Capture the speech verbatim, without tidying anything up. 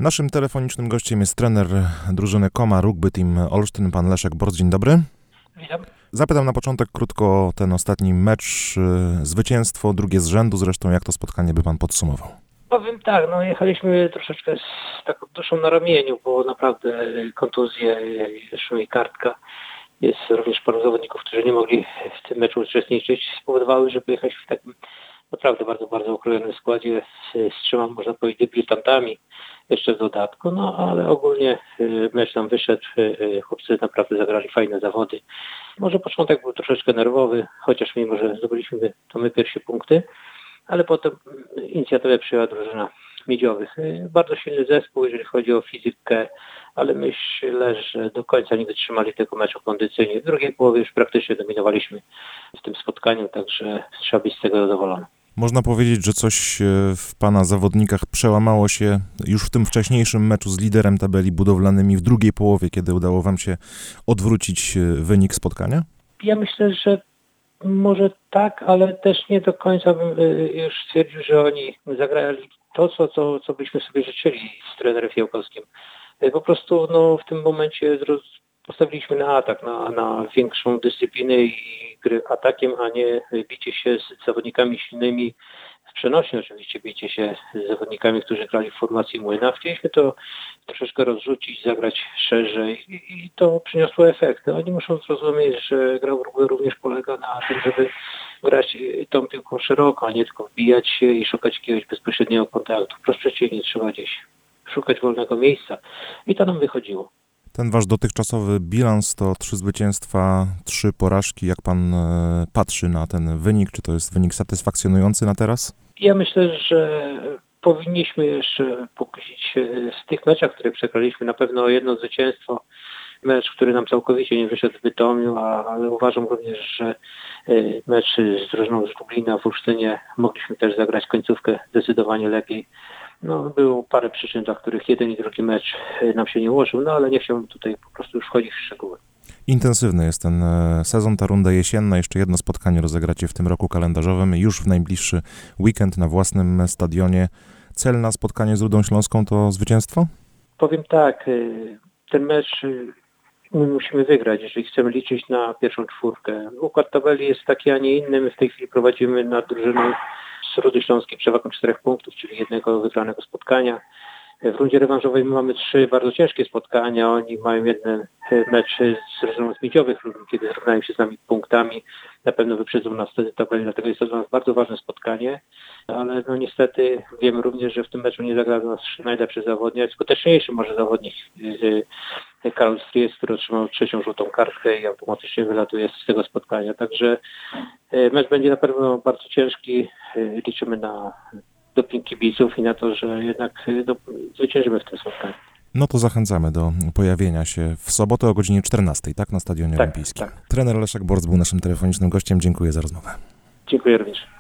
Naszym telefonicznym gościem jest trener drużyny Koma Rugby Team Olsztyn, pan Leszek Borc. Dzień dobry. Witam. Zapytam na początek krótko o ten ostatni mecz, zwycięstwo, drugie z rzędu. Zresztą jak to spotkanie by pan podsumował? Powiem tak, no jechaliśmy troszeczkę z taką duszą na ramieniu, bo naprawdę kontuzje, jeszcze i kartka. Jest również paru zawodników, którzy nie mogli w tym meczu uczestniczyć, spowodowały, że pojechać w takim naprawdę bardzo, bardzo okrojonym składzie z, z trzema, można powiedzieć, debiutantami jeszcze w dodatku, no ale ogólnie mecz nam wyszedł, chłopcy naprawdę zagrali fajne zawody. Może początek był troszeczkę nerwowy, chociaż mimo, że zdobyliśmy to my pierwsze punkty, ale potem inicjatywę przyjęła drużyna Miedziowych. Bardzo silny zespół, jeżeli chodzi o fizykę, ale myślę, że do końca nie wytrzymali tego meczu kondycyjnie. W drugiej połowie już praktycznie dominowaliśmy w tym spotkaniu, także trzeba być z tego zadowolony. Można powiedzieć, że coś w pana zawodnikach przełamało się już w tym wcześniejszym meczu z liderem tabeli Budowlanymi w drugiej połowie, kiedy udało wam się odwrócić wynik spotkania? Ja myślę, że może tak, ale też nie do końca bym już stwierdził, że oni zagrali to, co, co, co byśmy sobie życzyli z trenerem Fiałkowskim. Po prostu no, w tym momencie postawiliśmy na atak, na, na większą dyscyplinę i gry atakiem, a nie bicie się z zawodnikami silnymi, w przenośni oczywiście bicie się z zawodnikami, którzy grali w formacji młyna. Chcieliśmy to troszeczkę rozrzucić, zagrać szerzej i, i to przyniosło efekty. Oni muszą zrozumieć, że gra w rugby również polega na tym, żeby grać tą piłką szeroko, a nie tylko wbijać się i szukać jakiegoś bezpośredniego kontaktu. Wprost przeciwnie, trzeba gdzieś szukać wolnego miejsca i to nam wychodziło. Ten wasz dotychczasowy bilans to trzy zwycięstwa, trzy porażki. Jak pan e, patrzy na ten wynik? Czy to jest wynik satysfakcjonujący na teraz? Ja myślę, że powinniśmy jeszcze pokusić się z tych meczach, które przegraliśmy, na pewno o jedno zwycięstwo. Mecz, który nam całkowicie nie wyszedł w Bytomiu, a, ale uważam również, że y, mecz z drużyną z Lublina w Olsztynie mogliśmy też zagrać końcówkę zdecydowanie lepiej. No, było parę przyczyn, dla których jeden i drugi mecz nam się nie ułożył, no ale nie chciałbym tutaj po prostu już wchodzić w szczegóły. Intensywny jest ten sezon, ta runda jesienna. Jeszcze jedno spotkanie rozegracie w tym roku kalendarzowym. Już w najbliższy weekend na własnym stadionie. Cel na spotkanie z Rudą Śląską to zwycięstwo? Powiem tak, ten mecz my musimy wygrać, jeżeli chcemy liczyć na pierwszą czwórkę. Układ tabeli jest taki, a nie inny. My w tej chwili prowadzimy nad drużyną z Rudy Śląskiej przewagą czterech punktów, czyli jednego wygranego spotkania. W rundzie rewanżowej my mamy trzy bardzo ciężkie spotkania. Oni mają jeden mecz z drużyną z Miedziowych, kiedy zrównają się z nami punktami. Na pewno wyprzedzą nas wtedy tabeli, dlatego jest to dla nas bardzo ważne spotkanie. Ale no niestety wiemy również, że w tym meczu nie zagrał nasz najlepszy zawodnik, a skuteczniejszy może zawodnik Karol Stries, który otrzymał trzecią żółtą kartkę i automatycznie wylatuje z tego spotkania. Także mecz będzie na pewno bardzo ciężki. Liczymy na doping kibiców i na to, że jednak no, zwyciężymy w tym spotkaniu. No to zachęcamy do pojawienia się w sobotę o godzinie czternastej, tak? Na Stadionie tak, Olimpijskim. Tak. Trener Leszek Borc był naszym telefonicznym gościem. Dziękuję za rozmowę. Dziękuję również.